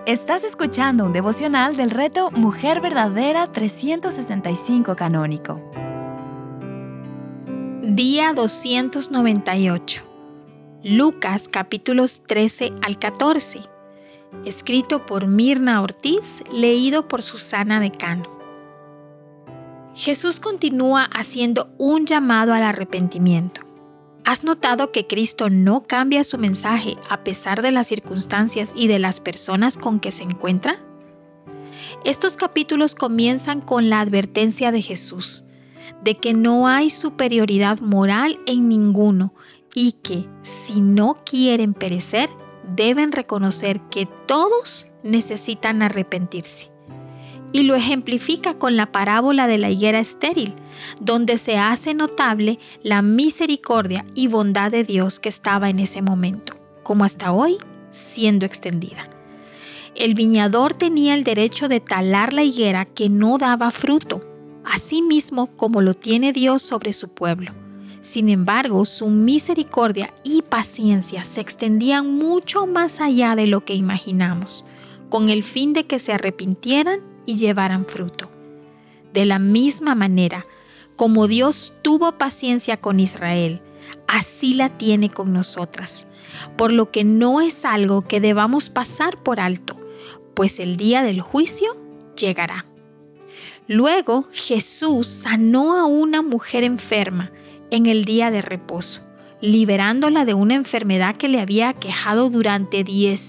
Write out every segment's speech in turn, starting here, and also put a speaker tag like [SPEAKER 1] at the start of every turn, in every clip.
[SPEAKER 1] Estás escuchando un devocional del reto Mujer Verdadera 365 Canónico.
[SPEAKER 2] Día 298. Lucas capítulos 13 al 14. Escrito por Mirna Ortiz, leído por Susana Decano. Jesús continúa haciendo un llamado al arrepentimiento. ¿Has notado que Cristo no cambia su mensaje a pesar de las circunstancias y de las personas con que se encuentra? Estos capítulos comienzan con la advertencia de Jesús, de que no hay superioridad moral en ninguno y que, si no quieren perecer, deben reconocer que todos necesitan arrepentirse. Y lo ejemplifica con la parábola de la higuera estéril, donde se hace notable la misericordia y bondad de Dios que estaba en ese momento, como hasta hoy, siendo extendida. El viñador tenía el derecho de talar la higuera que no daba fruto, así mismo como lo tiene Dios sobre su pueblo. Sin embargo, su misericordia y paciencia se extendían mucho más allá de lo que imaginamos, con el fin de que se arrepintieran y llevaran fruto. De la misma manera, como Dios tuvo paciencia con Israel, así la tiene con nosotras, por lo que no es algo que debamos pasar por alto, pues el día del juicio llegará. Luego, Jesús sanó a una mujer enferma en el día de reposo, liberándola de una enfermedad que le había aquejado durante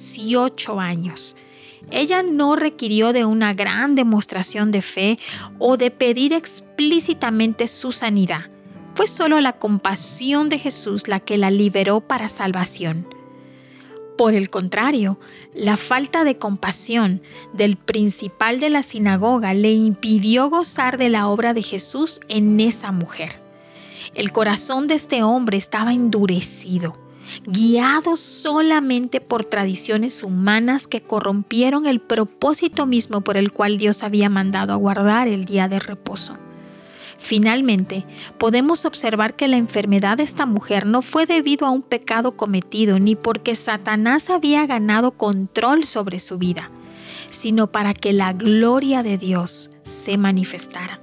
[SPEAKER 2] 18 años. Ella no requirió de una gran demostración de fe o de pedir explícitamente su sanidad. Fue solo la compasión de Jesús la que la liberó para salvación. Por el contrario, la falta de compasión del principal de la sinagoga le impidió gozar de la obra de Jesús en esa mujer. El corazón de este hombre estaba endurecido, guiado solamente por tradiciones humanas que corrompieron el propósito mismo por el cual Dios había mandado a guardar el día de reposo. Finalmente, podemos observar que la enfermedad de esta mujer no fue debido a un pecado cometido ni porque Satanás había ganado control sobre su vida, sino para que la gloria de Dios se manifestara.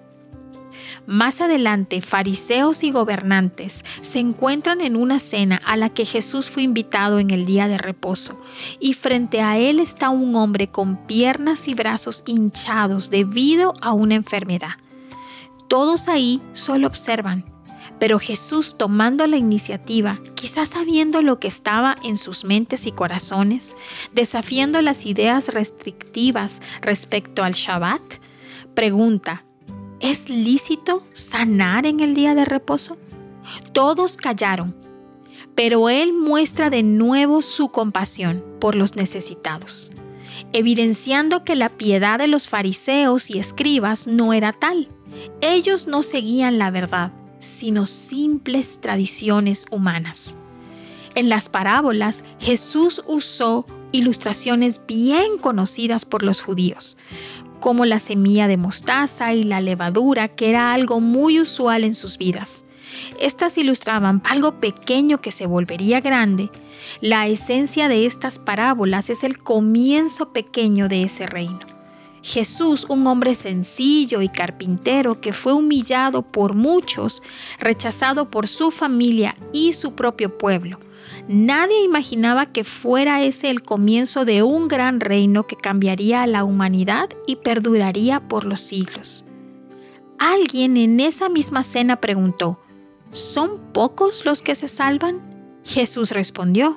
[SPEAKER 2] Más adelante, fariseos y gobernantes se encuentran en una cena a la que Jesús fue invitado en el día de reposo, y frente a él está un hombre con piernas y brazos hinchados debido a una enfermedad. Todos ahí solo observan, pero Jesús, tomando la iniciativa, quizás sabiendo lo que estaba en sus mentes y corazones, desafiando las ideas restrictivas respecto al Shabbat, pregunta: ¿es lícito sanar en el día de reposo? Todos callaron, pero él muestra de nuevo su compasión por los necesitados, evidenciando que la piedad de los fariseos y escribas no era tal. Ellos no seguían la verdad, sino simples tradiciones humanas. En las parábolas, Jesús usó ilustraciones bien conocidas por los judíos, como la semilla de mostaza y la levadura, que era algo muy usual en sus vidas. Estas ilustraban algo pequeño que se volvería grande. La esencia de estas parábolas es el comienzo pequeño de ese reino. Jesús, un hombre sencillo y carpintero que fue humillado por muchos, rechazado por su familia y su propio pueblo. Nadie imaginaba que fuera ese el comienzo de un gran reino que cambiaría a la humanidad y perduraría por los siglos. Alguien en esa misma cena preguntó: ¿son pocos los que se salvan? Jesús respondió: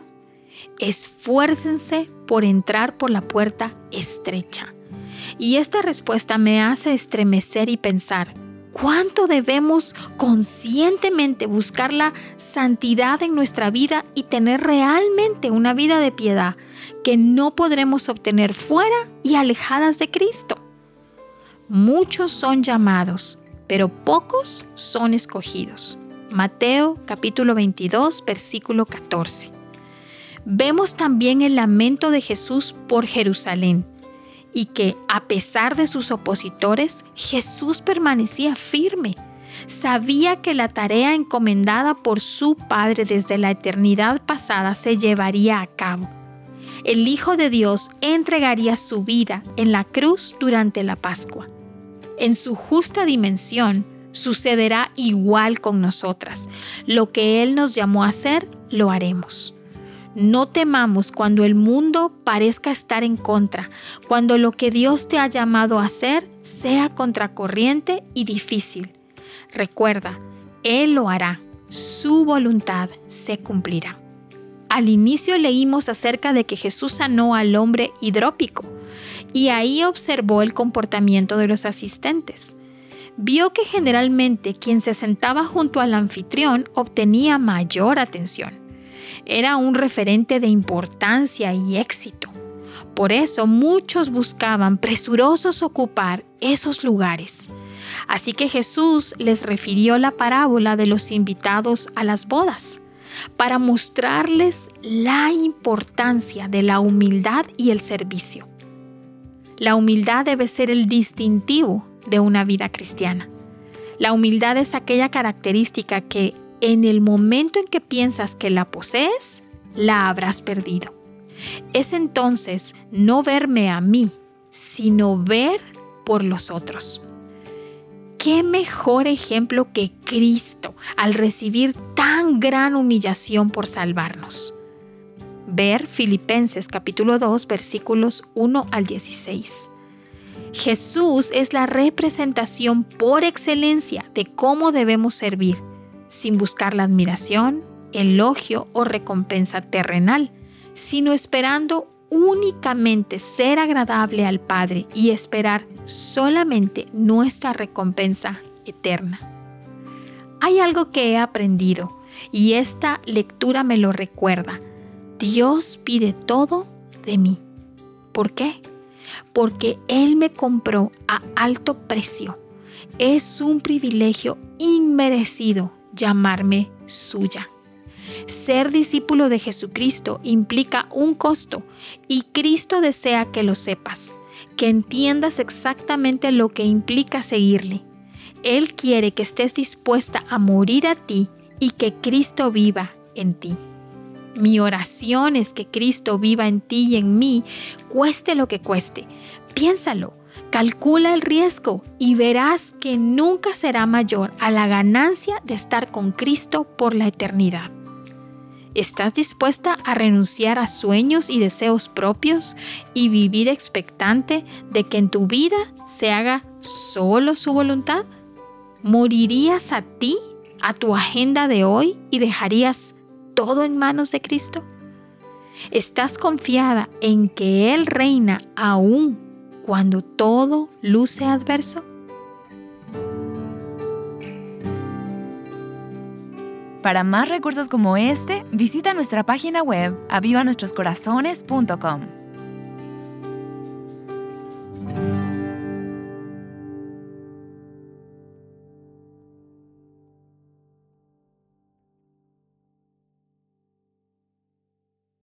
[SPEAKER 2] esfuércense por entrar por la puerta estrecha. Y esta respuesta me hace estremecer y pensar: ¿cuánto debemos conscientemente buscar la santidad en nuestra vida y tener realmente una vida de piedad que no podremos obtener fuera y alejadas de Cristo? Muchos son llamados, pero pocos son escogidos. Mateo capítulo 22, versículo 14. Vemos también el lamento de Jesús por Jerusalén, y que, a pesar de sus opositores, Jesús permanecía firme. Sabía que la tarea encomendada por su Padre desde la eternidad pasada se llevaría a cabo. el Hijo de Dios entregaría su vida en la cruz durante la Pascua. En su justa dimensión, sucederá igual con nosotras. Lo que Él nos llamó a hacer, lo haremos. No temamos cuando el mundo parezca estar en contra, cuando lo que Dios te ha llamado a hacer sea contracorriente y difícil. Recuerda, Él lo hará, su voluntad se cumplirá. Al inicio leímos acerca de que Jesús sanó al hombre hidrópico y ahí observó el comportamiento de los asistentes. Vio que generalmente quien se sentaba junto al anfitrión obtenía mayor atención. Era un referente de importancia y éxito. Por eso muchos buscaban presurosos ocupar esos lugares. Así que Jesús les refirió la parábola de los invitados a las bodas, para mostrarles la importancia de la humildad y el servicio. La humildad debe ser el distintivo de una vida cristiana. La humildad es aquella característica que en el momento en que piensas que la posees, la habrás perdido. Es entonces no verme a mí, sino ver por los otros. ¿Qué mejor ejemplo que Cristo al recibir tan gran humillación por salvarnos? Ver Filipenses capítulo 2, versículos 1 al 16. Jesús es la representación por excelencia de cómo debemos servir, sin buscar la admiración, elogio o recompensa terrenal, sino esperando únicamente ser agradable al Padre y esperar solamente nuestra recompensa eterna. Hay algo que he aprendido y esta lectura me lo recuerda. Dios pide todo de mí. ¿Por qué? Porque Él me compró a alto precio. Es un privilegio inmerecido llamarme suya. Ser discípulo de Jesucristo implica un costo y Cristo desea que lo sepas, que entiendas exactamente lo que implica seguirle. Él quiere que estés dispuesta a morir a ti y que Cristo viva en ti. Mi oración es que Cristo viva en ti y en mí, cueste lo que cueste. Piénsalo, calcula el riesgo y verás que nunca será mayor a la ganancia de estar con Cristo por la eternidad. ¿Estás dispuesta a renunciar a sueños y deseos propios y vivir expectante de que en tu vida se haga solo su voluntad? ¿Morirías a ti, a tu agenda de hoy y dejarías todo en manos de Cristo? ¿Estás confiada en que Él reina aún cuando todo luce adverso?
[SPEAKER 1] Para más recursos como este, visita nuestra página web avivanuestroscorazones.com.